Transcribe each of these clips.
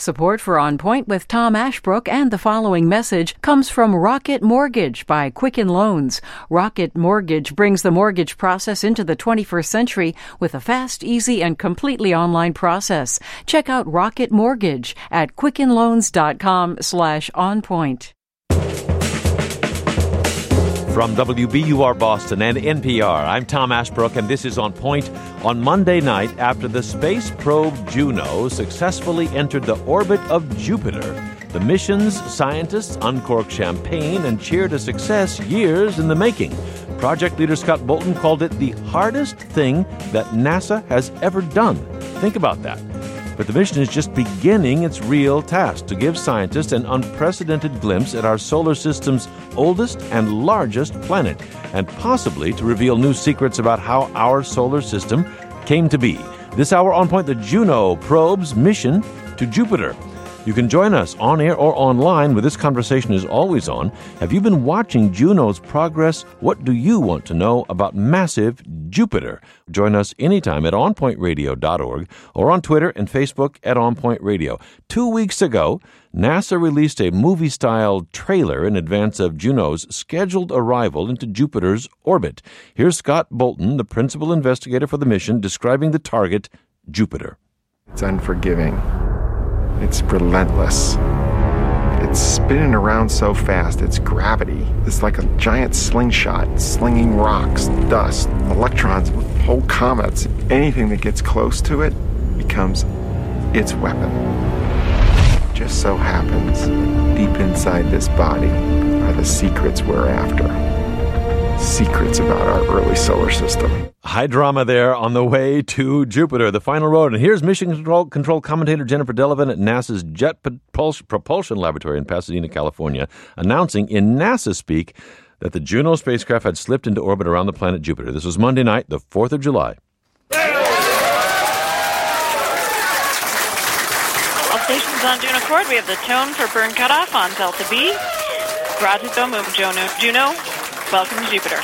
Support for On Point with Tom Ashbrook and the following message comes from Rocket Mortgage by Quicken Loans. Rocket Mortgage brings the mortgage process into the 21st century with a fast, easy, and completely online process. Check out Rocket Mortgage at quickenloans.com/onpoint. From WBUR Boston and NPR, I'm Tom Ashbrook, and this is On Point. On Monday night, after the space probe Juno successfully entered the orbit of Jupiter, the mission's scientists uncorked champagne and cheered a success years in the making. Project leader Scott Bolton called it the hardest thing that NASA has ever done. Think about that. But the mission is just beginning its real task to give scientists an unprecedented glimpse at our solar system's oldest and largest planet, and possibly to reveal new secrets about how our solar system came to be. This hour on Point, the Juno probe's mission to Jupiter. You can join us on air or online, where this conversation is always on. Have you been watching Juno's progress? What do you want to know about massive Jupiter? Join us anytime at onpointradio.org or on Twitter and Facebook at onpointradio. 2 weeks ago, NASA released a movie-style trailer in advance of Juno's scheduled arrival into Jupiter's orbit. Here's Scott Bolton, the principal investigator for the mission, describing the target, Jupiter. It's unforgiving. It's relentless. It's spinning around so fast, its gravity is like a giant slingshot, slinging rocks, dust, electrons, whole comets. Anything that gets close to it becomes its weapon. Just so happens, deep inside this body are the secrets we're after. Secrets about our early solar system. High drama there on the way to Jupiter, the final road. And here's Mission Control commentator Jennifer Delavan at NASA's Jet Propulsion Laboratory in Pasadena, California, announcing in NASA speak that the Juno spacecraft had slipped into orbit around the planet Jupiter. This was Monday night, the 4th of July. All stations on Juno Accord. We have the tone for burn cutoff on Delta B. Grazie move Juno. Welcome to Jupiter.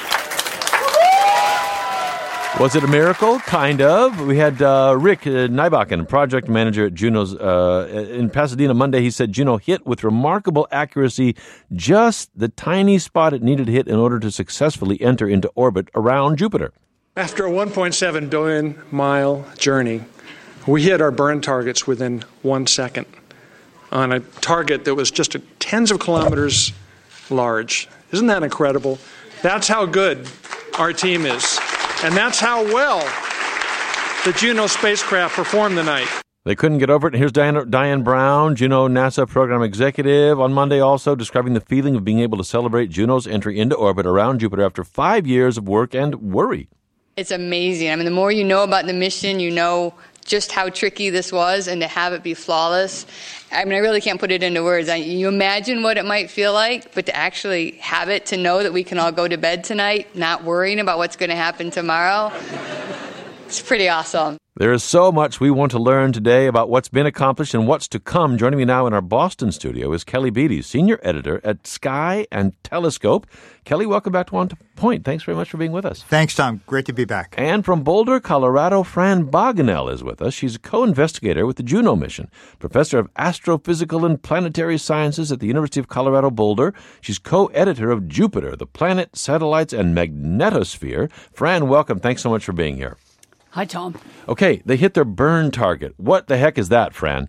Was it a miracle? Kind of. We had Rick Nybakken, project manager at Juno's in Pasadena Monday. He said Juno hit with remarkable accuracy just the tiny spot it needed to hit in order to successfully enter into orbit around Jupiter. After a 1.7 billion mile journey, we hit our burn targets within 1 second on a target that was just tens of kilometers large. Isn't that incredible? That's how good our team is. And that's how well the Juno spacecraft performed tonight. They couldn't get over it. Here's Diane Brown, Juno NASA program executive, on Monday also describing the feeling of being able to celebrate Juno's entry into orbit around Jupiter after 5 years of work and worry. It's amazing. I mean, the more you know about the mission, you know just how tricky this was, and to have it be flawless. I mean, I really can't put it into words. You imagine what it might feel like, but to actually have it, to know that we can all go to bed tonight, not worrying about what's going to happen tomorrow, it's pretty awesome. There is so much we want to learn today about what's been accomplished and what's to come. Joining me now in our Boston studio is Kelly Beatty, senior editor at Sky and Telescope. Kelly, welcome back to On Point. Thanks very much for being with us. Thanks, Tom. Great to be back. And from Boulder, Colorado, Fran Boganel is with us. She's a co-investigator with the Juno mission, professor of astrophysical and planetary sciences at the University of Colorado Boulder. She's co-editor of Jupiter, the Planet, Satellites, and Magnetosphere. Fran, welcome. Thanks so much for being here. Hi, Tom. Okay, they hit their burn target. What the heck is that, Fran?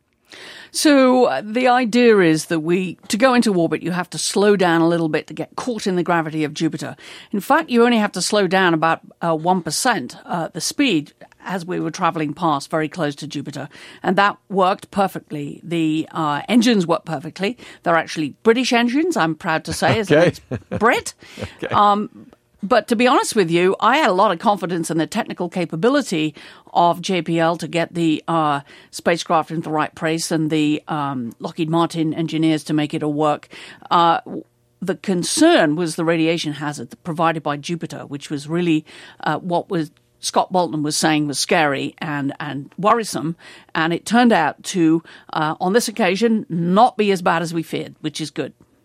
So the idea is that to go into orbit, you have to slow down a little bit to get caught in the gravity of Jupiter. In fact, you only have to slow down about 1% the speed as we were traveling past very close to Jupiter. And that worked perfectly. The engines worked perfectly. They're actually British engines, I'm proud to say, okay. It's Brit. Okay. But to be honest with you, I had a lot of confidence in the technical capability of JPL to get the spacecraft into the right place and the Lockheed Martin engineers to make it all work. The concern was the radiation hazard provided by Jupiter, which was really what Scott Bolton was saying was scary and worrisome. And it turned out to, on this occasion, not be as bad as we feared, which is good.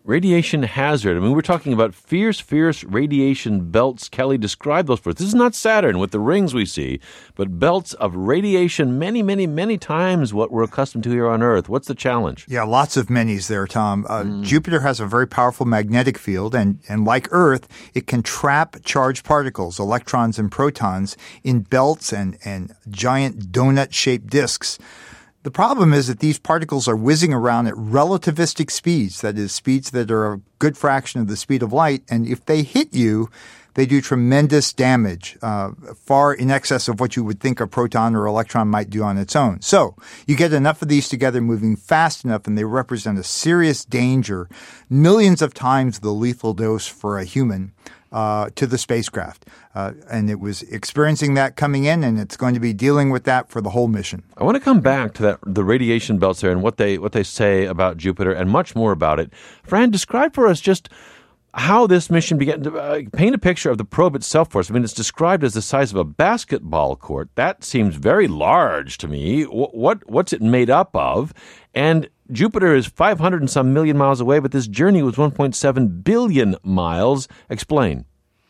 radiation hazard. I mean, we're talking about fierce radiation belts. Kelly, describe those for us. This is not Saturn with the rings we see, but belts of radiation many times what we're accustomed to here on Earth. What's the challenge? Yeah, lots of minis there, Tom. Jupiter has a very powerful magnetic field, and like Earth, it can trap charged particles, electrons and protons, in belts and giant donut-shaped disks. The problem is that these particles are whizzing around at relativistic speeds, that is, speeds that are a good fraction of the speed of light, and if they hit you, they do tremendous damage, far in excess of what you would think a proton or electron might do on its own. So you get enough of these together moving fast enough, and they represent a serious danger, millions of times the lethal dose for a human, to the spacecraft. And it was experiencing that coming in, and it's going to be dealing with that for the whole mission. I want to come back to the radiation belts there and what they say about Jupiter and much more about it. Fran, describe for us just how this mission began. Paint a picture of the probe itself for us. I mean, it's described as the size of a basketball court. That seems very large to me. What's it made up of? And Jupiter is 500 and some million miles away, but this journey was 1.7 billion miles. Explain.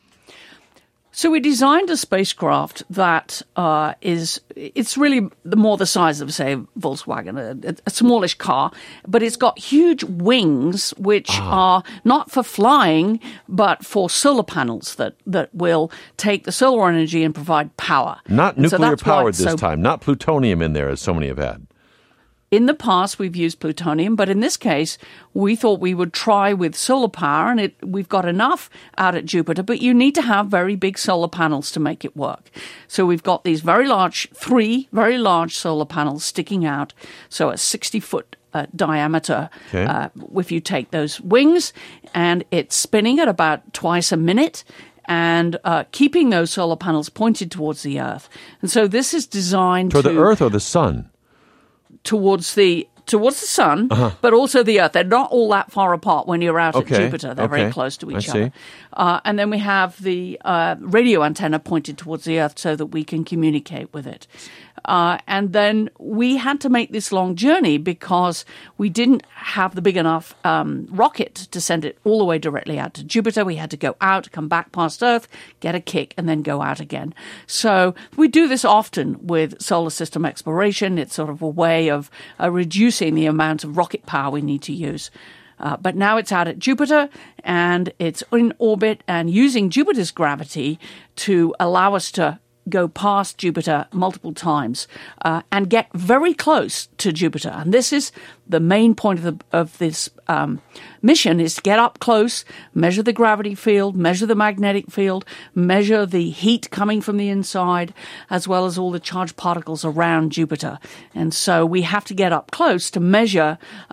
So we designed a spacecraft that it's really more the size of, say, Volkswagen, a smallish car, but it's got huge wings which are not for flying, but for solar panels that will take the solar energy and provide power. Not nuclear powered this time, not plutonium in there as so many have had. In the past, we've used plutonium, but in this case, we thought we would try with solar power, and we've got enough out at Jupiter, but you need to have very big solar panels to make it work. So we've got these three very large solar panels sticking out, so a 60-foot diameter, if you take those wings, and it's spinning at about twice a minute, and keeping those solar panels pointed towards the Earth. And so this is designed toward the Earth or the Sun? Towards the sun, but also the Earth. They're not all that far apart when you're out at Jupiter. They're very close to each other. And then we have the radio antenna pointed towards the Earth so that we can communicate with it. And then we had to make this long journey because we didn't have the big enough rocket to send it all the way directly out to Jupiter. We had to go out, come back past Earth, get a kick, and then go out again. So we do this often with solar system exploration. It's sort of a way of reducing the amount of rocket power we need to use. But now it's out at Jupiter, and it's in orbit and using Jupiter's gravity to allow us to go past Jupiter multiple times and get very close to Jupiter. And this is the main point of this mission, is to get up close, measure the gravity field, measure the magnetic field, measure the heat coming from the inside, as well as all the charged particles around Jupiter. And so we have to get up close to measure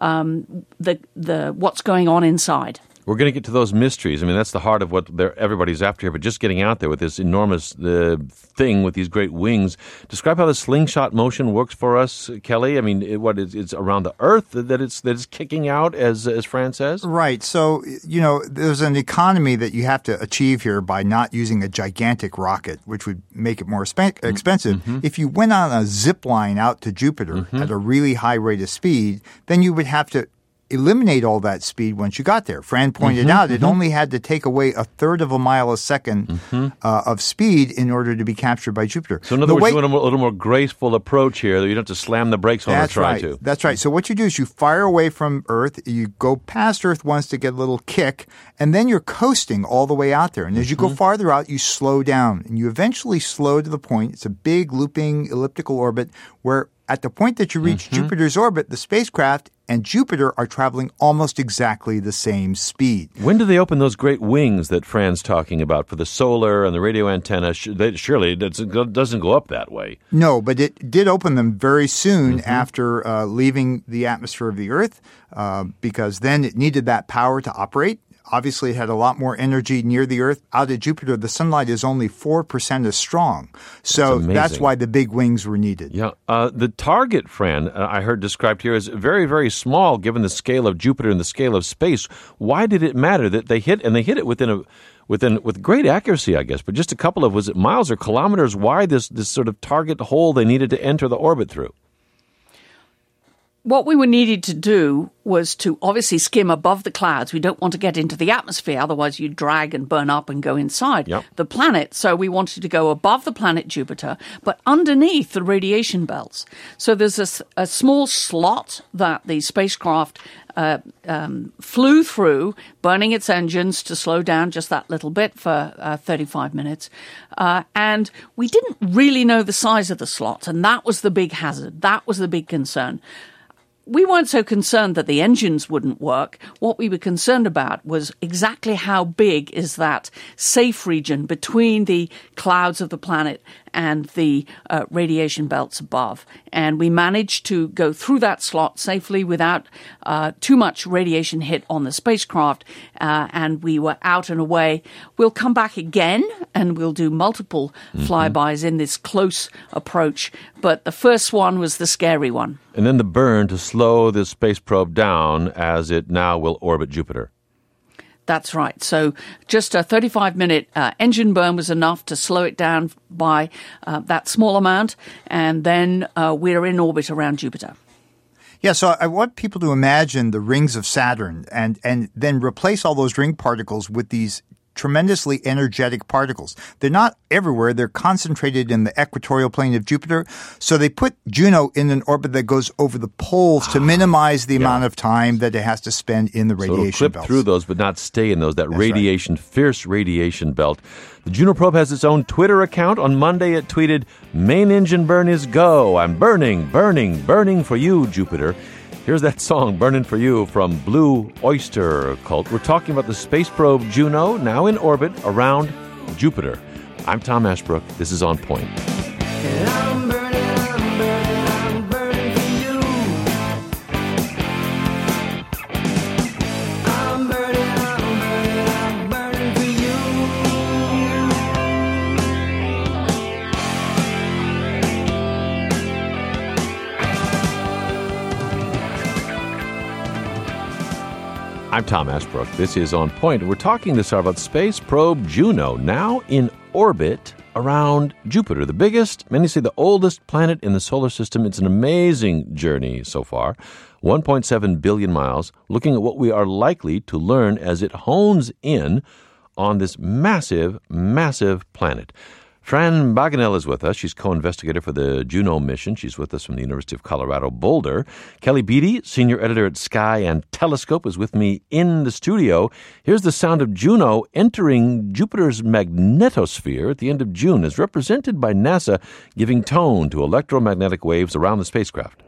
what's going on inside. We're going to get to those mysteries. I mean, that's the heart of what everybody's after here. But just getting out there with this enormous thing with these great wings. Describe how the slingshot motion works for us, Kelly. I mean, it's around the Earth that it's kicking out, as Fran says? Right. So, there's an economy that you have to achieve here by not using a gigantic rocket, which would make it more expensive. Mm-hmm. If you went on a zip line out to Jupiter at a really high rate of speed, then you would have to eliminate all that speed once you got there. Fran pointed out it only had to take away a third of a mile a second of speed in order to be captured by Jupiter. So in other words, you want a little more graceful approach here. You don't have to slam the brakes on or try to. That's right. So what you do is you fire away from Earth, you go past Earth once to get a little kick, and then you're coasting all the way out there. And as you go farther out, you slow down. And you eventually slow to the point, it's a big looping elliptical orbit, where at the point that you reach Jupiter's orbit, the spacecraft and Jupiter are traveling almost exactly the same speed. When do they open those great wings that Fran's talking about for the solar and the radio antenna? Surely it doesn't go up that way. No, but it did open them very soon after leaving the atmosphere of the Earth because then it needed that power to operate. Obviously, it had a lot more energy near the Earth. Out at Jupiter, the sunlight is only 4% as strong. So that's why the big wings were needed. Yeah. The target, Fran, I heard described here is very, very small given the scale of Jupiter and the scale of space. Why did it matter that they hit it with great accuracy, I guess, but just a couple of, was it miles or kilometers wide, this sort of target hole they needed to enter the orbit through? What we were needed to do was to obviously skim above the clouds. We don't want to get into the atmosphere, otherwise you drag and burn up and go inside the planet. So we wanted to go above the planet Jupiter, but underneath the radiation belts. So there's a small slot that the spacecraft flew through, burning its engines to slow down just that little bit for 35 minutes. And we didn't really know the size of the slot, and that was the big hazard. That was the big concern. We weren't so concerned that the engines wouldn't work. What we were concerned about was exactly how big is that safe region between the clouds of the planet and the radiation belts above. And we managed to go through that slot safely without too much radiation hit on the spacecraft, and we were out and away. We'll come back again, and we'll do multiple flybys in this close approach, but the first one was the scary one. And then the burn to slow the space probe down as it now will orbit Jupiter. That's right. So just a 35-minute engine burn was enough to slow it down by that small amount, and then we're in orbit around Jupiter. Yeah, so I want people to imagine the rings of Saturn and then replace all those ring particles with these tremendously energetic particles. They're not everywhere. They're concentrated in the equatorial plane of Jupiter. So they put Juno in an orbit that goes over the poles to minimize the amount of time that it has to spend in the radiation so it'll clip belts. through those, but not stay in those. That That's radiation, fierce radiation belt. The Juno probe has its own Twitter account. On Monday, it tweeted, "Main engine burn is go. I'm burning, burning, burning for you, Jupiter." Here's that song, Burnin' For You, from Blue Oyster Cult. We're talking about the space probe Juno, now in orbit around Jupiter. I'm Tom Ashbrook. This is On Point. I'm burning, I'm burning, I'm burning for you. I'm burning, I'm burning, I'm burning for you. I'm Tom Ashbrook. This is On Point. We're talking this hour about space probe Juno, now in orbit around Jupiter, the biggest, many say the oldest planet in the solar system. It's an amazing journey so far, 1.7 billion miles, looking at what we are likely to learn as it hones in on this massive, massive planet. Fran Bagenel is with us. She's co-investigator for the Juno mission. She's with us from the University of Colorado Boulder. Kelly Beatty, senior editor at Sky and Telescope, is with me in the studio. Here's the sound of Juno entering Jupiter's magnetosphere at the end of June, as represented by NASA giving tone to electromagnetic waves around the spacecraft.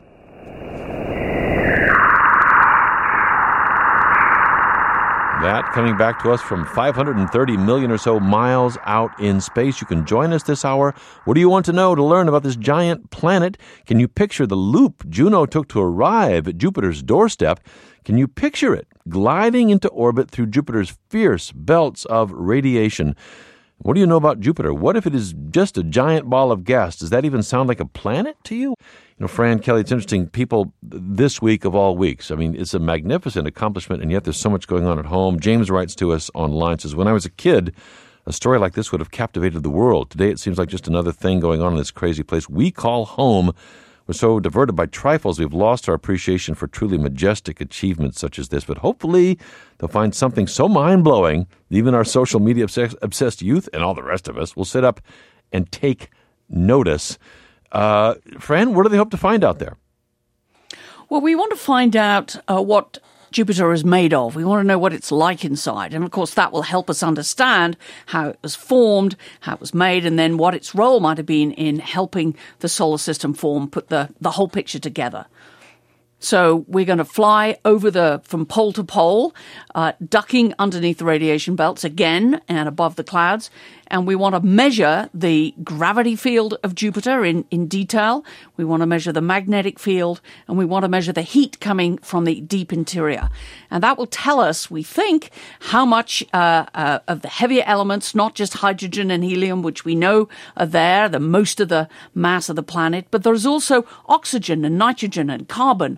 That coming back to us from 530 million or so miles out in space. You can join us this hour. What do you want to know to learn about this giant planet? Can you picture the loop Juno took to arrive at Jupiter's doorstep? Can you picture it gliding into orbit through Jupiter's fierce belts of radiation? What do you know about Jupiter? What if it is just a giant ball of gas? Does that even sound like a planet to you? You know, Fran, Kelly, it's interesting. People this week of all weeks, I mean, it's a magnificent accomplishment, and yet there's so much going on at home. James writes to us online, says, when I was a kid, a story like this would have captivated the world. Today it seems like just another thing going on in this crazy place we call home. We're so diverted by trifles, we've lost our appreciation for truly majestic achievements such as this. But hopefully they'll find something so mind-blowing, even our social media obsessed youth and all the rest of us will sit up and take notice. Fran, what do they hope to find out there? Well, we want to find out what Jupiter is made of. We want to know what it's like inside. And, of course, that will help us understand how it was formed, how it was made, and then what its role might have been in helping the solar system form, put the whole picture together. So we're going to fly over from pole to pole, ducking underneath the radiation belts again and above the clouds. And we want to measure the gravity field of Jupiter in detail. We want to measure the magnetic field, and we want to measure the heat coming from the deep interior. And that will tell us, we think, how much of the heavier elements, not just hydrogen and helium, which we know are there, the most of the mass of the planet, but there's also oxygen and nitrogen and carbon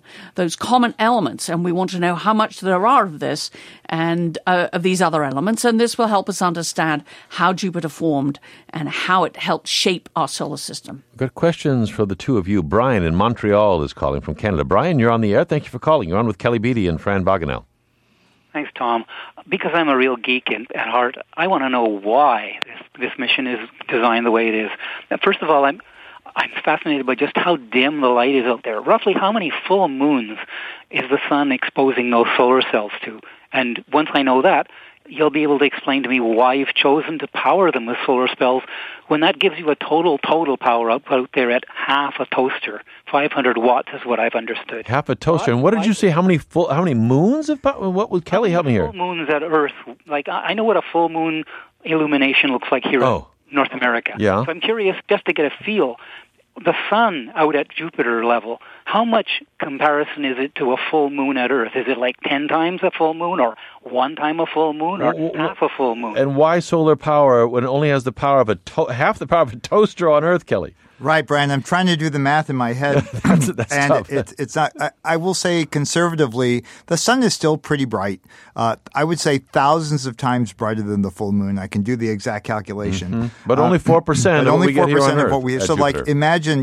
those common elements, and we want to know how much there are of this and of these other elements, and this will help us understand how Jupiter formed and how it helped shape our solar system. Got questions for the two of you. Brian in Montreal is calling from Canada. Brian, you're on the air. Thank you for calling. You're on with Kelly Beatty and Fran Boganel. Thanks, Tom. Because I'm a real geek at heart, I want to know why this mission is designed the way it is. First of all, I'm fascinated by just how dim the light is out there. Roughly how many full moons is the sun exposing those solar cells to? And once I know that, you'll be able to explain to me why you've chosen to power them with solar cells when that gives you a total power output out there at half a toaster. 500 watts is what I've understood. Half a toaster. And what did you say? How many moons of power? What would Kelly help me here? Full moons at Earth. Like, I know what a full moon illumination looks like here in North America. Yeah. So I'm curious just to get a feel. The sun out at Jupiter level, how much comparison is it to a full moon at Earth? Is it like 10 times a full moon, or 1 time a full moon, or half a full moon? And why solar power when it only has the power of half the power of a toaster on Earth, Kelly? Right, Brian. I'm trying to do the math in my head. that's and tough. It's not. I will say conservatively, the sun is still pretty bright. I would say thousands of times brighter than the full moon. I can do the exact calculation. Mm-hmm. But only 4%. But only 4% of what we have. So, Jupiter. like, imagine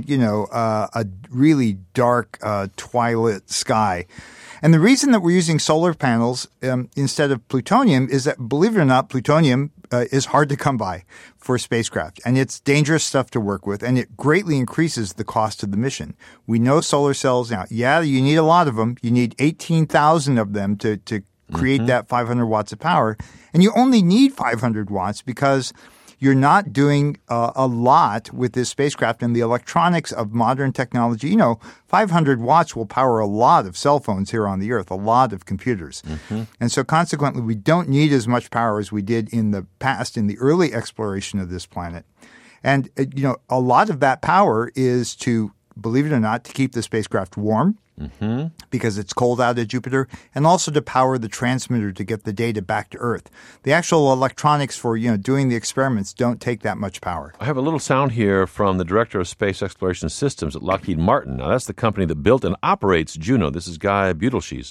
a really dark twilight sky. And the reason that we're using solar panels instead of plutonium is that, believe it or not, plutonium is hard to come by for spacecraft. And it's dangerous stuff to work with, and it greatly increases the cost of the mission. We know solar cells now. Yeah, you need a lot of them. You need 18,000 of them to create that 500 watts of power. And you only need 500 watts because you're not doing a lot with this spacecraft, and the electronics of modern technology. 500 watts will power a lot of cell phones here on the Earth, a lot of computers. Mm-hmm. And so consequently, we don't need as much power as we did in the past, in the early exploration of this planet. And, a lot of that power is to, believe it or not, to keep the spacecraft warm. Mm-hmm. Because it's cold out at Jupiter, and also to power the transmitter to get the data back to Earth. The actual electronics for doing the experiments don't take that much power. I have a little sound here from the Director of Space Exploration Systems at Lockheed Martin. Now, that's the company that built and operates Juno. This is Guy Butelschis.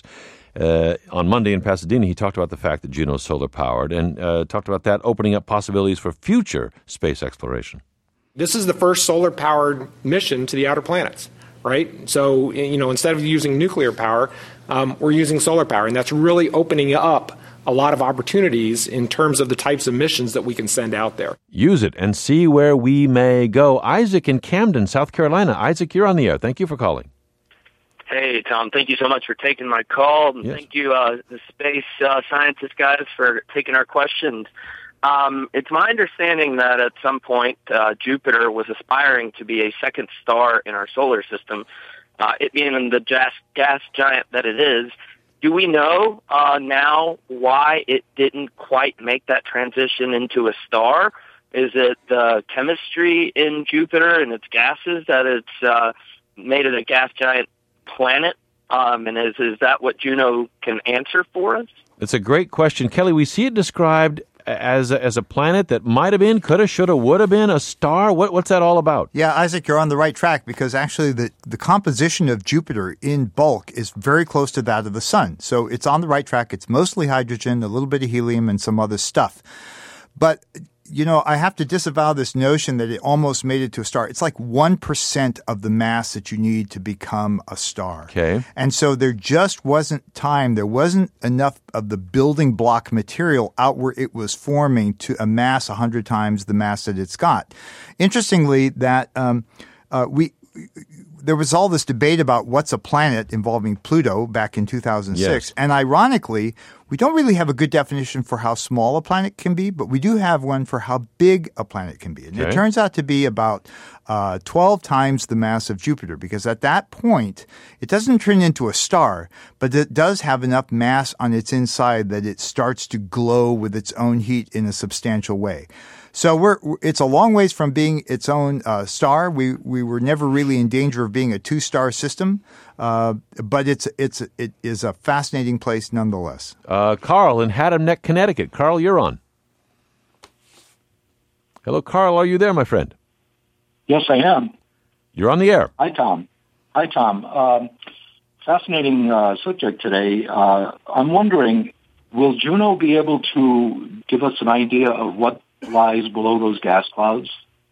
On Monday in Pasadena, he talked about the fact that Juno is solar-powered and talked about that opening up possibilities for future space exploration. This is the first solar-powered mission to the outer planets. Right? So, instead of using nuclear power, we're using solar power, and that's really opening up a lot of opportunities in terms of the types of missions that we can send out there. Use it and see where we may go. Isaac in Camden, South Carolina. Isaac, you're on the air. Thank you for calling. Hey, Tom. Thank you so much for taking my call. And yes. Thank you, the space scientist guys, for taking our questions. It's my understanding that at some point Jupiter was aspiring to be a second star in our solar system, it being the gas giant that it is. Do we know now why it didn't quite make that transition into a star? Is it the chemistry in Jupiter and its gases that it's made it a gas giant planet? And is that what Juno can answer for us? It's a great question. Kelly, we see it described as a planet that might have been, could have, should have, would have been a star. What's that all about? Yeah, Isaac, you're on the right track because actually the composition of Jupiter in bulk is very close to that of the sun. So it's on the right track. It's mostly hydrogen, a little bit of helium, and some other stuff. But I have to disavow this notion that it almost made it to a star. It's like 1% of the mass that you need to become a star. Okay. And so there just wasn't time. There wasn't enough of the building block material out where it was forming to amass 100 times the mass that it's got. Interestingly, that there was all this debate about what's a planet involving Pluto back in 2006. Yes. And ironically, we don't really have a good definition for how small a planet can be, but we do have one for how big a planet can be. And it turns out to be about 12 times the mass of Jupiter, because at that point, it doesn't turn into a star, but it does have enough mass on its inside that it starts to glow with its own heat in a substantial way. So it's a long ways from being its own star. We were never really in danger of being a two-star system, but it is a fascinating place nonetheless. Carl in Haddam Neck, Connecticut. Carl, you're on. Hello, Carl. Are you there, my friend? Yes, I am. You're on the air. Hi, Tom. fascinating subject today. I'm wondering, will Juno be able to give us an idea of what lies below those gas clouds?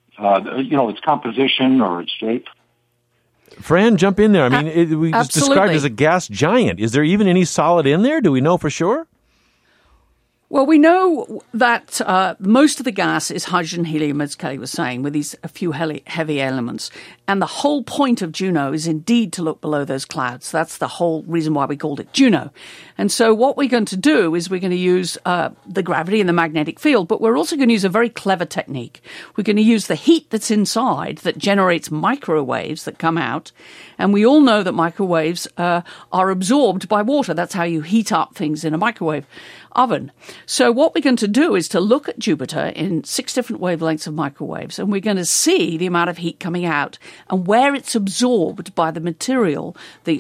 Its composition or its shape? Fran, jump in there. I mean, we just described it as a gas giant. Is there even any solid in there? Do we know for sure? Well, we know that most of the gas is hydrogen, helium, as Kelly was saying, with a few heavy elements. And the whole point of Juno is indeed to look below those clouds. That's the whole reason why we called it Juno. And so what we're going to do is we're going to use the gravity and the magnetic field, but we're also going to use a very clever technique. We're going to use the heat that's inside that generates microwaves that come out. And we all know that microwaves are absorbed by water. That's how you heat up things in a microwave oven. So what we're going to do is to look at Jupiter in 6 different wavelengths of microwaves, and we're going to see the amount of heat coming out and where it's absorbed by the material, the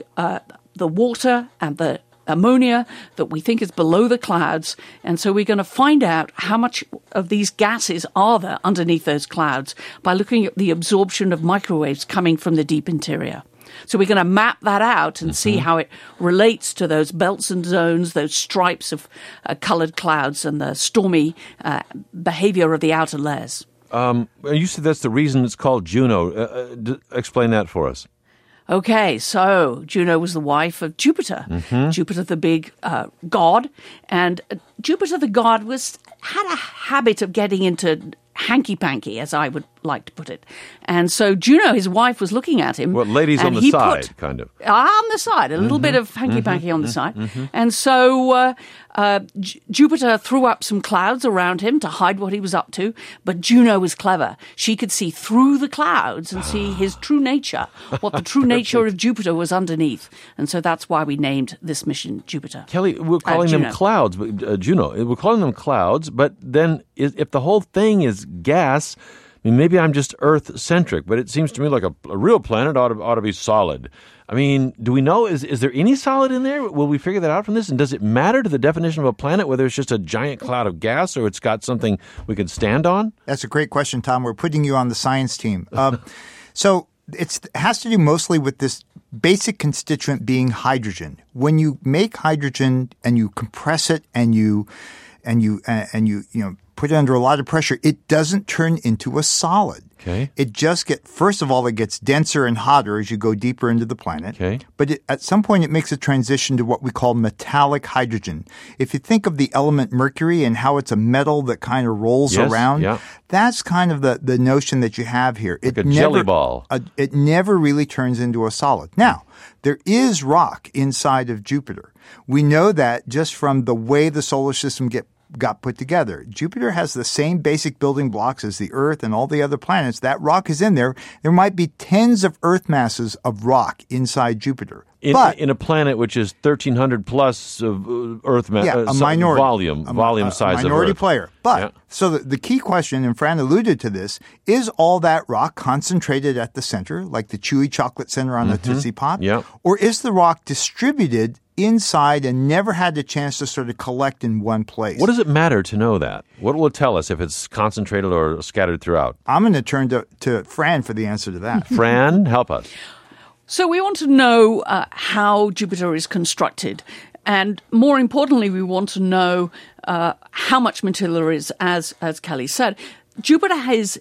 water and the ammonia that we think is below the clouds. And so we're going to find out how much of these gases are there underneath those clouds by looking at the absorption of microwaves coming from the deep interior. So we're going to map that out and see how it relates to those belts and zones, those stripes of colored clouds and the stormy behavior of the outer layers. You said that's the reason it's called Juno. Explain that for us. Okay, so Juno was the wife of Jupiter, Jupiter the big god, and Jupiter the god had a habit of getting into hanky-panky, as I would like to put it. And so Juno, his wife, was looking at him. Well, ladies on the side, kind of. On the side, a little bit of hanky-panky on the side. And so Jupiter threw up some clouds around him to hide what he was up to, but Juno was clever. She could see through the clouds and see his true nature, what the true nature of Jupiter was underneath. And so that's why we named this mission Jupiter. Kelly, we're calling them clouds, but Juno, we're calling them clouds, but then if the whole thing is gas, I mean, maybe I'm just Earth-centric, but it seems to me like a real planet ought to be solid. I mean, do we know, is there any solid in there? Will we figure that out from this? And does it matter to the definition of a planet whether it's just a giant cloud of gas or it's got something we can stand on? That's a great question, Tom. We're putting you on the science team. So it has to do mostly with this basic constituent being hydrogen. When you make hydrogen and you compress it and you put it under a lot of pressure, it doesn't turn into a solid. Okay. It just first of all, it gets denser and hotter as you go deeper into the planet. Okay. But at some point, it makes a transition to what we call metallic hydrogen. If you think of the element mercury and how it's a metal that kind of rolls around, that's kind of the notion that you have here. Like a jelly ball. It never really turns into a solid. Now, there is rock inside of Jupiter. We know that just from the way the solar system got put together. Jupiter has the same basic building blocks as the Earth and all the other planets. That rock is in there. There might be tens of Earth masses of rock inside Jupiter. In a planet which is 1,300 plus of Earth mass, a minority, volume size of Earth. Minority player. But, so the key question, and Fran alluded to this, is all that rock concentrated at the center, like the chewy chocolate center on a Tootsie Pop? Or is the rock distributed inside and never had the chance to sort of collect in one place? What does it matter to know that? What will it tell us if it's concentrated or scattered throughout? I'm going to turn to Fran for the answer to that. Fran, help us. So we want to know how Jupiter is constructed. And more importantly, we want to know how much material there is, as Kelly said. Jupiter has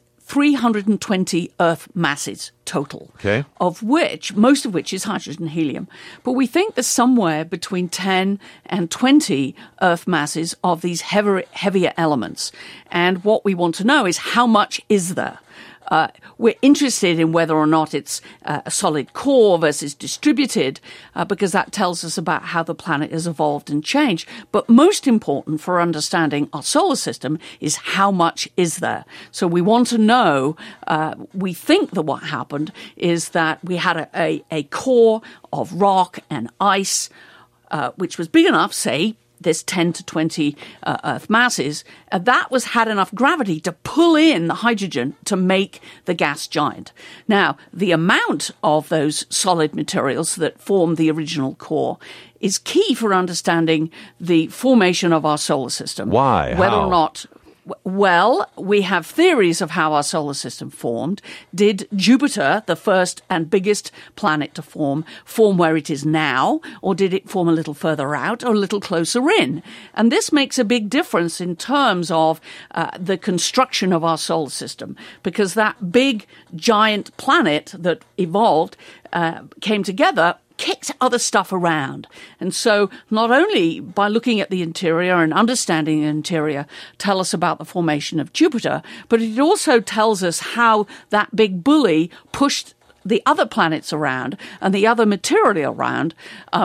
320 Earth masses total, of which, most of which is hydrogen and helium. But we think there's somewhere between 10 and 20 Earth masses of these heavier elements. And what we want to know is how much is there? We're interested in whether or not it's a solid core versus distributed, because that tells us about how the planet has evolved and changed. But most important for understanding our solar system is how much is there. So we want to know, we think that what happened is that we had a core of rock and ice, which was big enough, say, this 10 to 20 Earth masses, that had enough gravity to pull in the hydrogen to make the gas giant. Now, the amount of those solid materials that form the original core is key for understanding the formation of our solar system. Why? Whether How? or not Well, we have theories of how our solar system formed. Did Jupiter, the first and biggest planet to form where it is now, or did it form a little further out or a little closer in? And this makes a big difference in terms of the construction of our solar system, because that big, giant planet that evolved came together, kicked other stuff around. And so not only by looking at the interior and understanding the interior tell us about the formation of Jupiter, but it also tells us how that big bully pushed the other planets around and the other material around,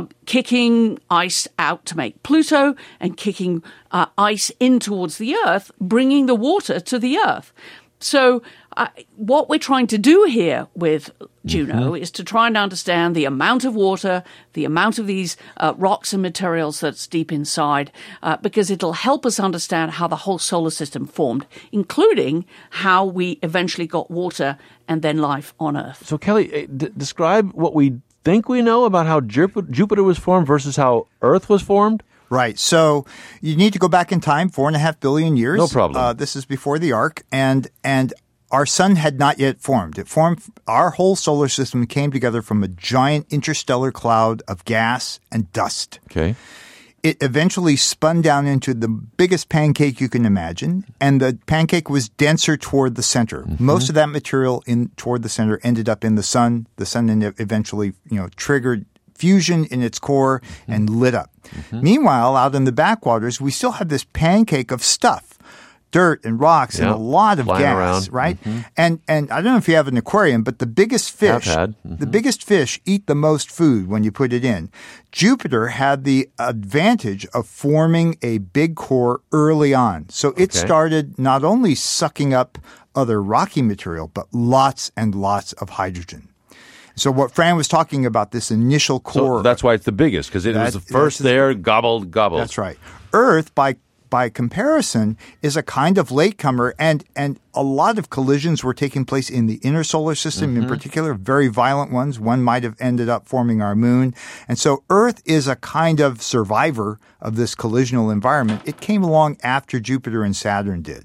kicking ice out to make Pluto and kicking ice in towards the Earth, bringing the water to the Earth. So what we're trying to do here with Juno is to try and understand the amount of water, the amount of these rocks and materials that's deep inside, because it'll help us understand how the whole solar system formed, including how we eventually got water and then life on Earth. So, Kelly, describe what we think we know about how Jupiter was formed versus how Earth was formed. Right. So you need to go back in time 4.5 billion years. No problem. This is before the arc, and our sun had not yet formed. Our whole solar system came together from a giant interstellar cloud of gas and dust. Okay. It eventually spun down into the biggest pancake you can imagine, and the pancake was denser toward the center. Most of that material toward the center ended up in the sun. The sun eventually, triggered fusion in its core and lit up. Meanwhile, out in the backwaters, we still have this pancake of stuff, dirt and rocks and a lot of gas, right? And I don't know if you have an aquarium, but the biggest fish, the biggest fish eat the most food when you put it in. Jupiter had the advantage of forming a big core early on. So it started not only sucking up other rocky material, but lots and lots of hydrogen. So what Fran was talking about, this initial core. So that's why it's the biggest, because it was the first there, gobbled. That's right. Earth, by comparison, is a kind of latecomer, and a lot of collisions were taking place in the inner solar system, in particular, very violent ones. One might have ended up forming our moon. And so Earth is a kind of survivor of this collisional environment. It came along after Jupiter and Saturn did.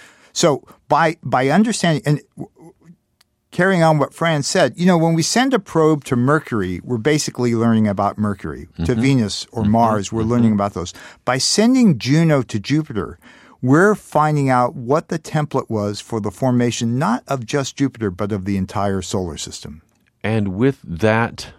So by understanding, and carrying on what Fran said, when we send a probe to Mercury, we're basically learning about Mercury. To Venus or Mars, we're learning about those. By sending Juno to Jupiter, we're finding out what the template was for the formation not of just Jupiter, but of the entire solar system. And with that,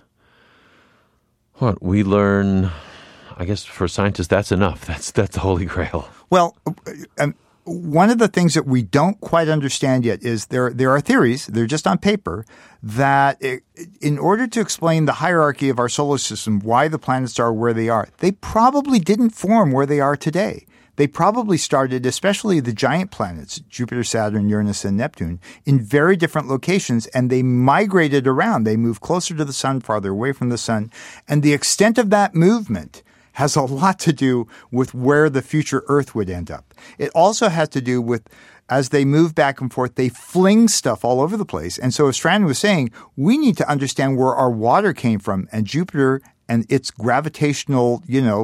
what we learn, I guess for scientists, that's enough. That's the Holy Grail. Well, one of the things that we don't quite understand yet is there are theories, they're just on paper, that in order to explain the hierarchy of our solar system, why the planets are where they are, they probably didn't form where they are today. They probably started, especially the giant planets, Jupiter, Saturn, Uranus, and Neptune, in very different locations, and they migrated around. They moved closer to the sun, farther away from the sun, and the extent of that movement has a lot to do with where the future Earth would end up. It also has to do with, as they move back and forth, they fling stuff all over the place. And so as Fran was saying, we need to understand where our water came from, and Jupiter and its gravitational,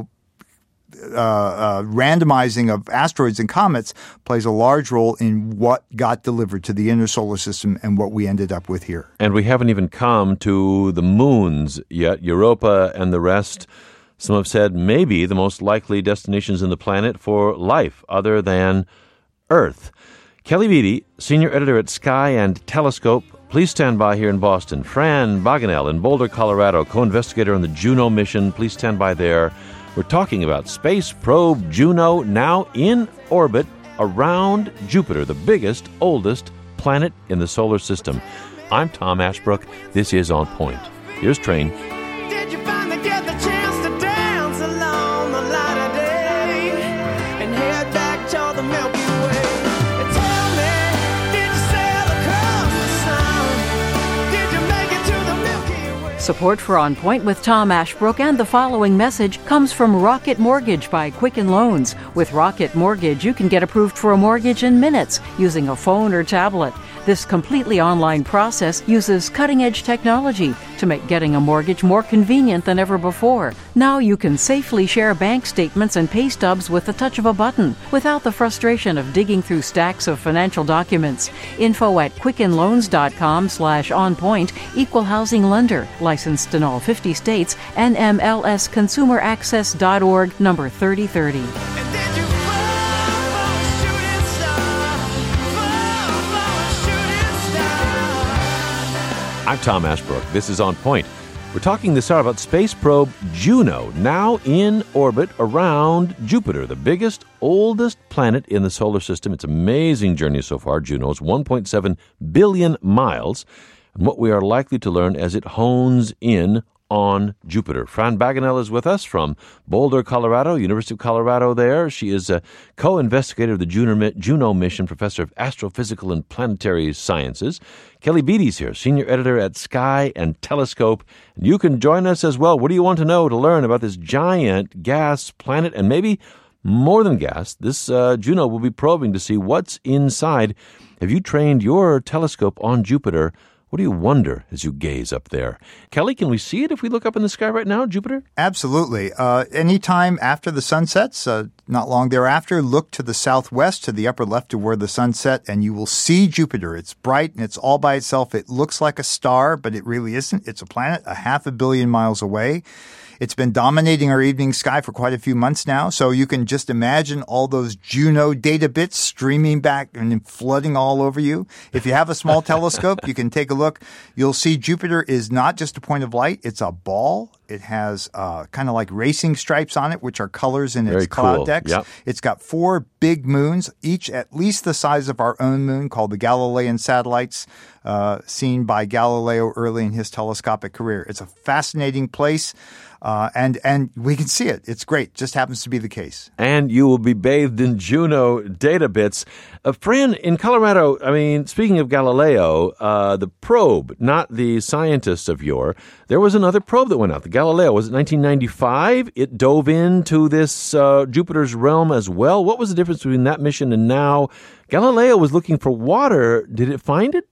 randomizing of asteroids and comets plays a large role in what got delivered to the inner solar system and what we ended up with here. And we haven't even come to the moons yet, Europa and the rest. Some have said maybe the most likely destinations in the planet for life other than Earth. Kelly Beatty, senior editor at Sky and Telescope. Please stand by here in Boston. Fran Bagenel in Boulder, Colorado, co-investigator on the Juno mission. Please stand by there. We're talking about space probe Juno, now in orbit around Jupiter, the biggest, oldest planet in the solar system. I'm Tom Ashbrook. This is On Point. Here's Train. Did you finally get the chance to dance along the light of day and head back to the Milky Way? And tell me, did you sail across the sun? Did you make it to the Milky Way? Support for On Point with Tom Ashbrook and the following message comes from Rocket Mortgage by Quicken Loans. With Rocket Mortgage, you can get approved for a mortgage in minutes using a phone or tablet. This completely online process uses cutting-edge technology to make getting a mortgage more convenient than ever before. Now you can safely share bank statements and pay stubs with the touch of a button without the frustration of digging through stacks of financial documents. Info at quickenloans.com/onpoint. Equal housing lender. Licensed in all 50 states. NMLSconsumeraccess.org, number 3030. I'm Tom Ashbrook. This is On Point. We're talking this hour about space probe Juno, now in orbit around Jupiter, the biggest, oldest planet in the solar system. It's an amazing journey so far. Juno is 1.7 billion miles, and what we are likely to learn as it hones in on Jupiter. Fran Bagenel is with us from Boulder, Colorado, University of Colorado there. She is a co-investigator of the Juno mission, professor of astrophysical and planetary sciences. Kelly Beatty's here, senior editor at Sky and Telescope. You can join us as well. What do you want to know to learn about this giant gas planet and maybe more than gas? This Juno will be probing to see what's inside. Have you trained your telescope on Jupiter? What do you wonder as you gaze up there? Kelly, can we see it if we look up in the sky right now, Jupiter? Absolutely. Anytime after the sun sets, not long thereafter, look to the southwest, to the upper left of where the sun set, and you will see Jupiter. It's bright and it's all by itself. It looks like a star, but it really isn't. It's a planet 500 million miles away. It's been dominating our evening sky for quite a few months now, so you can just imagine all those Juno data bits streaming back and flooding all over you. If you have a small telescope, you can take a look. You'll see Jupiter is not just a point of light, it's a ball. It has kind of like racing stripes on it, which are colors in its cloud decks. Yep. It's got 4 big moons, each at least the size of our own moon, called the Galilean satellites, seen by Galileo early in his telescopic career. It's a fascinating place. And we can see it. It's great. Just happens to be the case. And you will be bathed in Juno data bits. Fran, in Colorado, I mean, speaking of Galileo, the probe, not the scientist of yore, there was another probe that went out. The Galileo, was it 1995? It dove into this Jupiter's realm as well. What was the difference between that mission and now? Galileo was looking for water. Did it find it?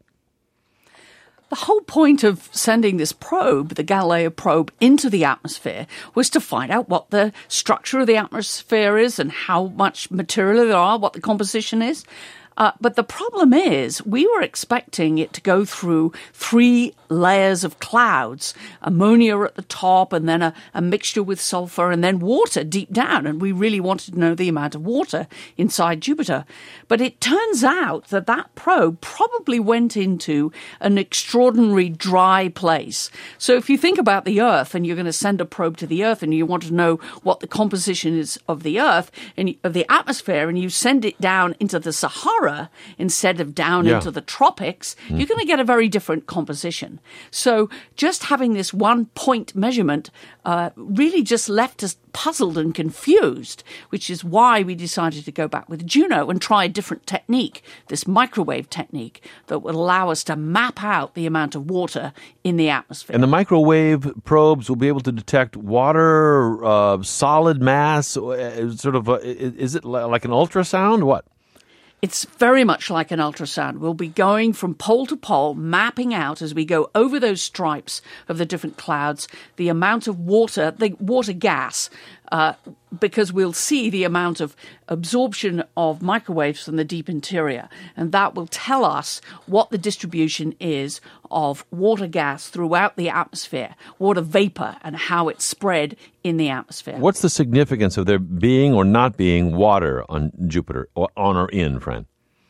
The whole point of sending this probe, the Galileo probe, into the atmosphere was to find out what the structure of the atmosphere is and how much material there are, what the composition is. But the problem is we were expecting it to go through 3 layers of clouds, ammonia at the top and then a mixture with sulfur and then water deep down. And we really wanted to know the amount of water inside Jupiter. But it turns out that that probe probably went into an extraordinary dry place. So if you think about the Earth and you're going to send a probe to the Earth and you want to know what the composition is of the Earth and of the atmosphere and you send it down into the Sahara, instead of down into the tropics, you're going to get a very different composition. So just having this 1 point measurement really just left us puzzled and confused, which is why we decided to go back with Juno and try a different technique, this microwave technique that would allow us to map out the amount of water in the atmosphere. And the microwave probes will be able to detect water, solid mass, sort of, is it like an ultrasound? What? It's very much like an ultrasound. We'll be going from pole to pole, mapping out as we go over those stripes of the different clouds, the amount of water, the water gas, because we'll see the amount of absorption of microwaves from the deep interior. And that will tell us what the distribution is of water gas throughout the atmosphere, water vapor, and how it's spread in the atmosphere. What's the significance of there being or not being water on Jupiter, or on or in, Fran?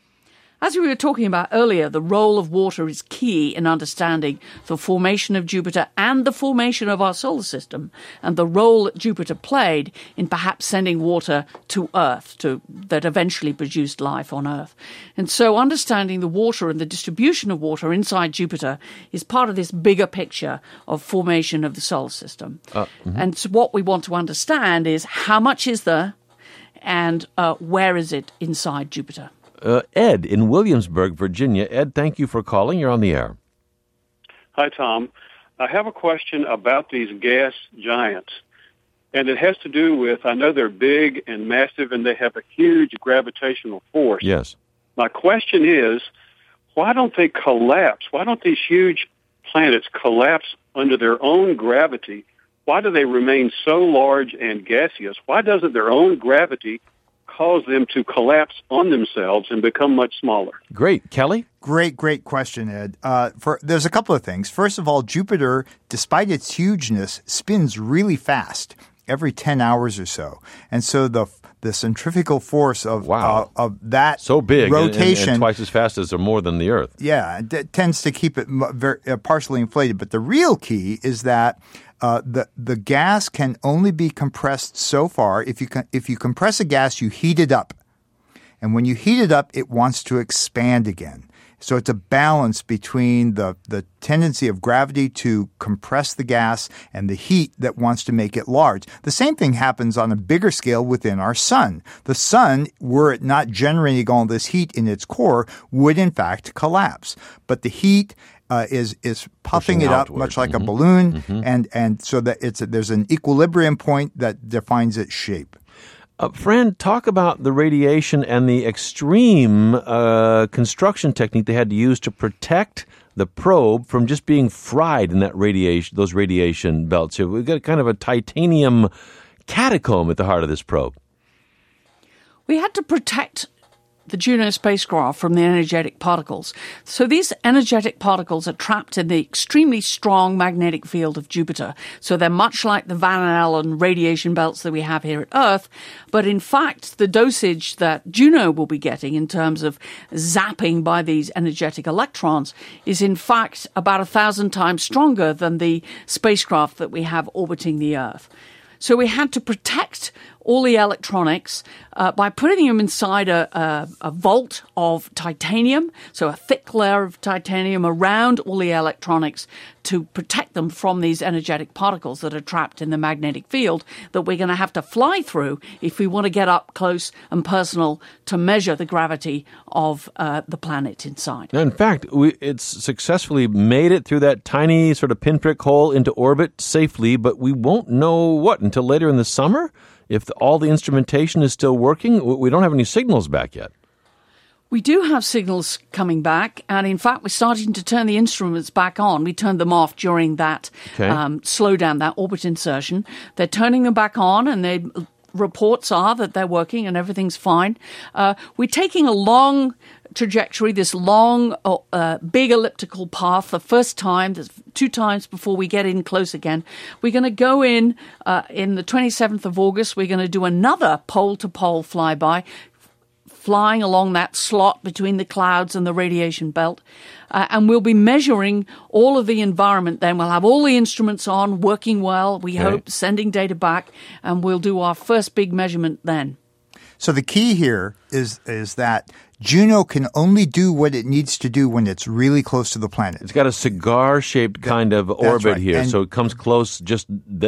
As we were talking about earlier, the role of water is key in understanding the formation of Jupiter and the formation of our solar system, and the role that Jupiter played in perhaps sending water to Earth that eventually produced life on Earth. And so understanding the water and the distribution of water inside Jupiter is part of this bigger picture of formation of the solar system. And so what we want to understand is how much is there and where is it inside Jupiter? Ed in Williamsburg, Virginia. Ed, thank you for calling. You're on the air. Hi, Tom. I have a question about these gas giants. And it has to do with, I know they're big and massive and they have a huge gravitational force. Yes. My question is, why don't they collapse? Why don't these huge planets collapse under their own gravity? Why do they remain so large and gaseous? Why doesn't their own gravity cause them to collapse on themselves and become much smaller? Great. Kelly? Great question, Ed. There's a couple of things. First of all, Jupiter, despite its hugeness, spins really fast every 10 hours or so. And so the centrifugal force of that so big rotation and twice as fast as or more than the Earth. Yeah, it tends to keep it partially inflated. But the real key is that the gas can only be compressed so far. If you compress a gas, you heat it up. And when you heat it up, it wants to expand again. So it's a balance between the tendency of gravity to compress the gas and the heat that wants to make it large. The same thing happens on a bigger scale within our sun. The sun, were it not generating all this heat in its core, would in fact collapse. But the heat is puffing it up much like a balloon, and so that there's an equilibrium point that defines its shape. Fran, talk about the radiation and the extreme construction technique they had to use to protect the probe from just being fried in that those radiation belts. Here, we've got kind of a titanium catacomb at the heart of this probe. We had to protect the Juno spacecraft from the energetic particles. So these energetic particles are trapped in the extremely strong magnetic field of Jupiter. So they're much like the Van Allen radiation belts that we have here at Earth. But in fact, the dosage that Juno will be getting in terms of zapping by these energetic electrons is in fact about 1,000 times stronger than the spacecraft that we have orbiting the Earth. So we had to protect all the electronics by putting them inside a vault of titanium, so a thick layer of titanium around all the electronics to protect them from these energetic particles that are trapped in the magnetic field that we're going to have to fly through if we want to get up close and personal to measure the gravity of the planet inside. Now, in fact, it's successfully made it through that tiny sort of pinprick hole into orbit safely, but we won't know until later in the summer? If all the instrumentation is still working, we don't have any signals back yet. We do have signals coming back, and in fact, we're starting to turn the instruments back on. We turned them off during that slowdown, that orbit insertion. They're turning them back on, and reports are that they're working and everything's fine. We're taking a long trajectory, this long, big elliptical path. The first time, there's 2 times before we get in close again. We're going to go in the 27th of August. We're going to do another pole-to-pole flyby, flying along that slot between the clouds and the radiation belt. And we'll be measuring all of the environment then. We'll have all the instruments on, working well, we hope, sending data back, and we'll do our first big measurement then. So the key here is that Juno can only do what it needs to do when it's really close to the planet. It's got a cigar-shaped kind of orbit here, and so it comes close just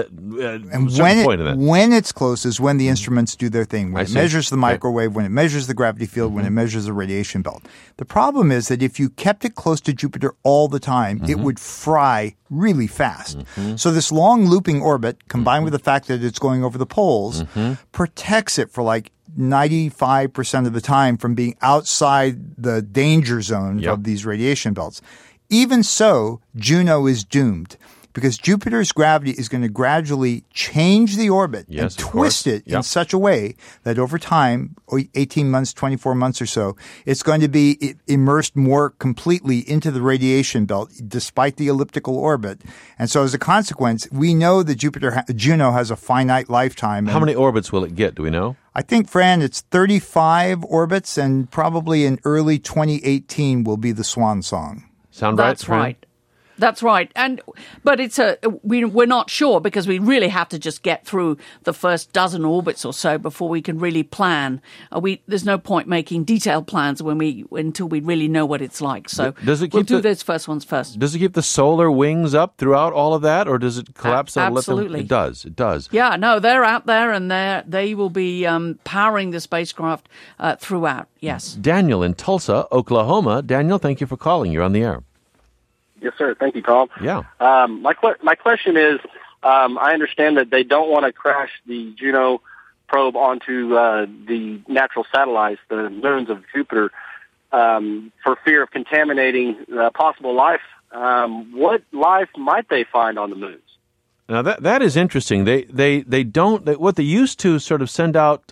and when it's close is when the instruments do their thing, when it measures the microwave, when it measures the gravity field, when it measures the radiation belt. The problem is that if you kept it close to Jupiter all the time, it would fry really fast. So this long looping orbit, combined with the fact that it's going over the poles, protects it for like 95% of the time from being outside the danger zone of these radiation belts. Even so, Juno is doomed because Jupiter's gravity is going to gradually change the orbit and twist it in such a way that over time, 18 months, 24 months or so, it's going to be immersed more completely into the radiation belt despite the elliptical orbit. And so as a consequence, we know that Juno has a finite lifetime. How many orbits will it get? Do we know? I think, Fran, it's 35 orbits, and probably in early 2018 will be the swan song. Sound right, That's right. That's right. But we're not sure because we really have to just get through the first dozen orbits or so before we can really plan. There's no point making detailed plans until we really know what it's like. So we'll do those first ones first. Does it keep the solar wings up throughout all of that, or does it collapse? Absolutely. It does. Yeah, no, they're out there and they will be powering the spacecraft throughout, yes. Daniel in Tulsa, Oklahoma. Daniel, thank you for calling. You're on the air. Yes, sir. Thank you, Tom. Yeah. My question is, I understand that they don't want to crash the Juno probe onto the natural satellites, the moons of Jupiter, for fear of contaminating possible life. What life might they find on the moons? Now that is interesting. What they used to sort of send out.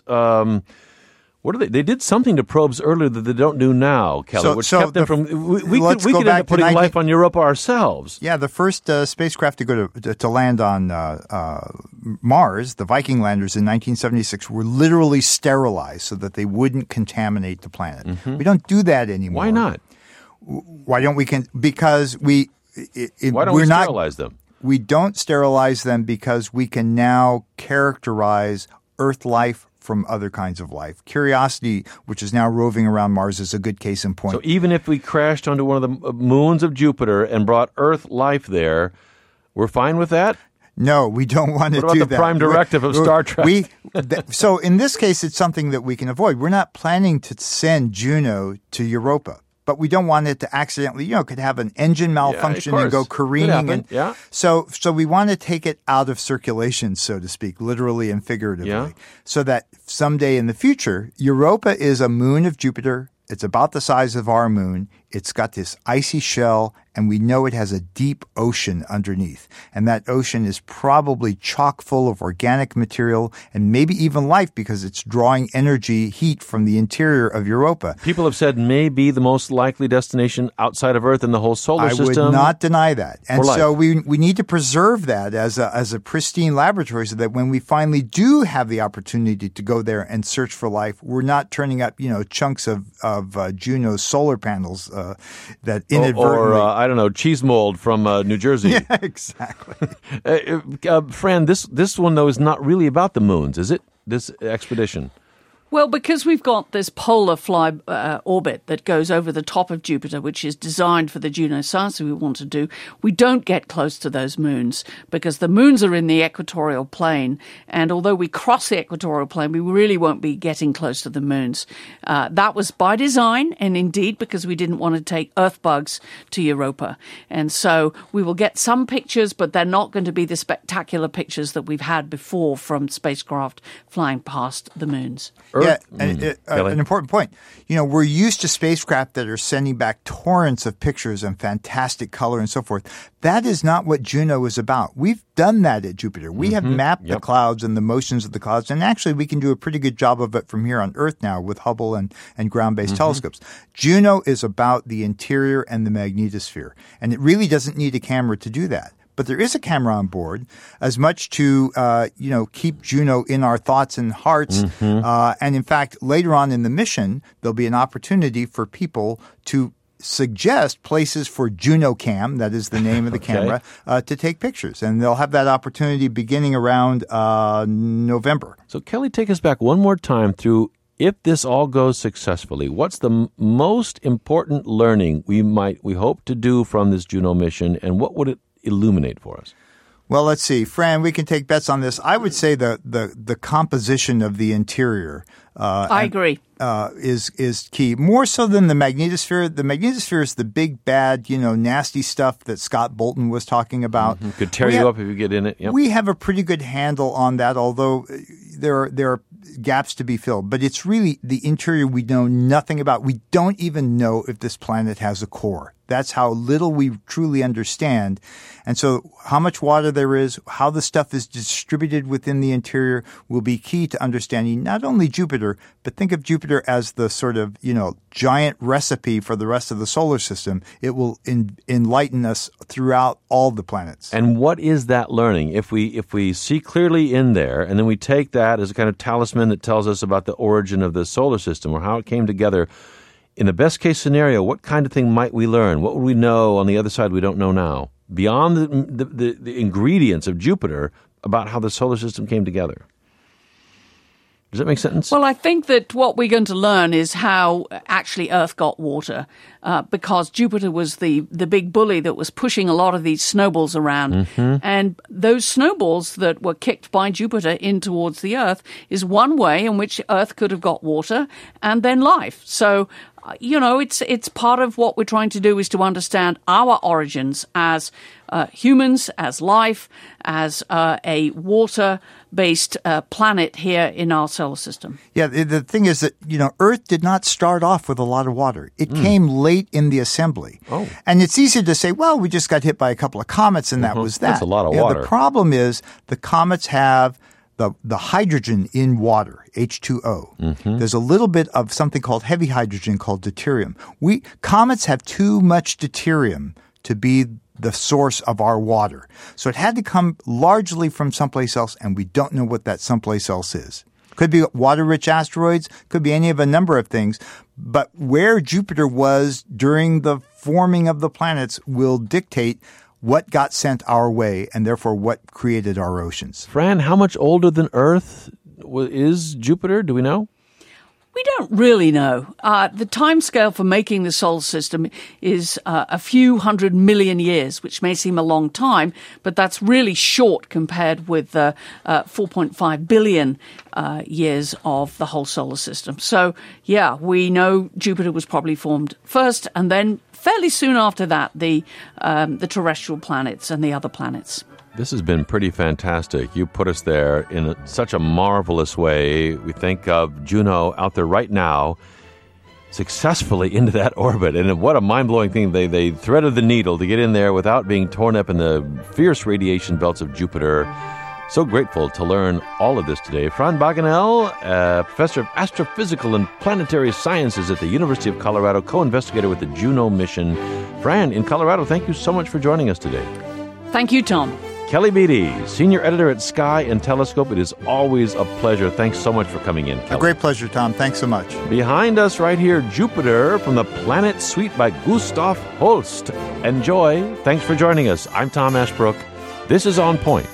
They did something to probes earlier that they don't do now, Kelly, which kept them from. We could end up putting life on Europa ourselves. Yeah, the first spacecraft to go to land on Mars, the Viking landers in 1976, were literally sterilized so that they wouldn't contaminate the planet. Mm-hmm. We don't do that anymore. Why not? Why don't we? Because we. Why don't we sterilize them? We don't sterilize them because we can now characterize Earth life from other kinds of life. Curiosity, which is now roving around Mars, is a good case in point. So even if we crashed onto one of the moons of Jupiter and brought Earth life there, we're fine with that? No, we don't want to do that. What about the prime directive of Star Trek? So in this case, it's something that we can avoid. We're not planning to send Juno to Europa. But we don't want it to accidentally, could have an engine malfunction and go careening. So we want to take it out of circulation, so to speak, literally and figuratively, so that someday in the future, Europa is a moon of Jupiter. It's about the size of our moon. It's got this icy shell, and we know it has a deep ocean underneath. And that ocean is probably chock full of organic material and maybe even life because it's drawing energy, heat from the interior of Europa. People have said maybe the most likely destination outside of Earth in the whole solar system. I would not deny that. And so we need to preserve that as a pristine laboratory so that when we finally do have the opportunity to go there and search for life, we're not turning up, chunks of Juno's solar panels that inadvertently... cheese mold from New Jersey. Yeah, exactly. Fran, this one, though, is not really about the moons, is it? This expedition? Well, because we've got this polar fly orbit that goes over the top of Jupiter, which is designed for the Juno science we want to do, we don't get close to those moons because the moons are in the equatorial plane. And although we cross the equatorial plane, we really won't be getting close to the moons. That was by design and indeed because we didn't want to take Earth bugs to Europa. And so we will get some pictures, but they're not going to be the spectacular pictures that we've had before from spacecraft flying past the moons. Yeah, an important point. We're used to spacecraft that are sending back torrents of pictures and fantastic color and so forth. That is not what Juno is about. We've done that at Jupiter. We have mapped the clouds and the motions of the clouds, and actually we can do a pretty good job of it from here on Earth now with Hubble and ground-based telescopes. Juno is about the interior and the magnetosphere, and it really doesn't need a camera to do that. But there is a camera on board, as much to keep Juno in our thoughts and hearts. And in fact, later on in the mission, there'll be an opportunity for people to suggest places for JunoCam, that is the name of the camera, to take pictures. And they'll have that opportunity beginning around November. So Kelly, take us back one more time through, if this all goes successfully, what's the most important learning we hope to do from this Juno mission, and what would it illuminate for us? Well, let's see. Fran, we can take bets on this. I would say the composition of the interior I agree. Is key. More so than the magnetosphere. The magnetosphere is the big, bad, nasty stuff that Scott Bolton was talking about. Could tear you up if you get in it. Yep. We have a pretty good handle on that, although there are gaps to be filled. But it's really the interior we know nothing about. We don't even know if this planet has a core. That's how little we truly understand. And so how much water there is, how the stuff is distributed within the interior will be key to understanding not only Jupiter, but think of Jupiter as the sort of, giant recipe for the rest of the solar system. It will enlighten us throughout all the planets. And what is that learning? If we see clearly in there, and then we take that as a kind of talisman that tells us about the origin of the solar system or how it came together, in the best case scenario, what kind of thing might we learn? What would we know on the other side we don't know now? Beyond the ingredients of Jupiter about how the solar system came together. Does that make sense? Well, I think that what we're going to learn is how actually Earth got water, because Jupiter was the big bully that was pushing a lot of these snowballs around. And those snowballs that were kicked by Jupiter in towards the Earth is one way in which Earth could have got water and then life. So it's part of what we're trying to do is to understand our origins as humans, as life, as a water-based planet here in our solar system. Yeah, the thing is that, Earth did not start off with a lot of water. It came late in the assembly. Oh. And it's easy to say, well, we just got hit by a couple of comets and that was that. That's a lot of water. The problem is the comets have the hydrogen in water, H2O. Mm-hmm. There's a little bit of something called heavy hydrogen called deuterium. Comets have too much deuterium to be the source of our water. So it had to come largely from someplace else, and we don't know what that someplace else is. Could be water-rich asteroids, could be any of a number of things. But where Jupiter was during the forming of the planets will dictate what got sent our way, and therefore what created our oceans. Fran, how much older than Earth is Jupiter? Do we know? We don't really know. The timescale for making the solar system is a few 100 million years, which may seem a long time, but that's really short compared with the 4.5 billion years of the whole solar system. So, yeah, we know Jupiter was probably formed first, and then fairly soon after that, the terrestrial planets and the other planets. This has been pretty fantastic. You put us there in such a marvelous way. We think of Juno out there right now, successfully into that orbit. And what a mind-blowing thing. They threaded the needle to get in there without being torn up in the fierce radiation belts of Jupiter. So grateful to learn all of this today. Fran Bagenel, professor of astrophysical and planetary sciences at the University of Colorado, co-investigator with the Juno mission. Fran, in Colorado, thank you so much for joining us today. Thank you, Tom. Kelly Beatty, senior editor at Sky and Telescope. It is always a pleasure. Thanks so much for coming in, Kelly. A great pleasure, Tom. Thanks so much. Behind us right here, Jupiter from the Planet Suite by Gustav Holst. Enjoy. Thanks for joining us. I'm Tom Ashbrook. This is On Point.